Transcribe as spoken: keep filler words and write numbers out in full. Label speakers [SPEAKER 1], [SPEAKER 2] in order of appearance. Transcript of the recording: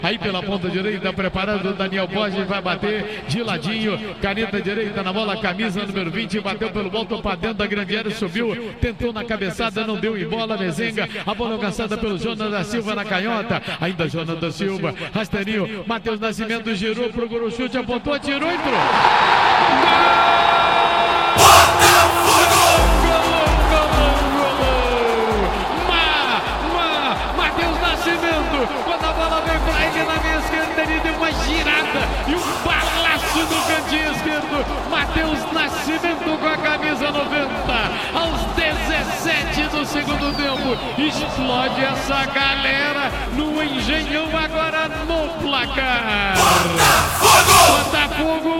[SPEAKER 1] Aí pela ponta direita, preparado o Daniel Borges, vai bater de ladinho, caneta direita na bola, camisa número vinte, bateu pelo volta para dentro da grande área, subiu, tentou na cabeçada, não deu em bola, Mezenga, a bola alcançada pelo Jonas da Silva na canhota, ainda Jonas da Silva, rasteirinho, Matheus Nascimento girou, procurou o chute, apontou, atirou, entrou. Quando a bola vem pra ele na minha esquerda, ele deu uma girada e um balaço no cantinho esquerdo. Matheus Nascimento com a camisa noventa, aos dezessete do segundo tempo, explode essa galera no Engenhão, agora no placar. Botafogo! Botafogo!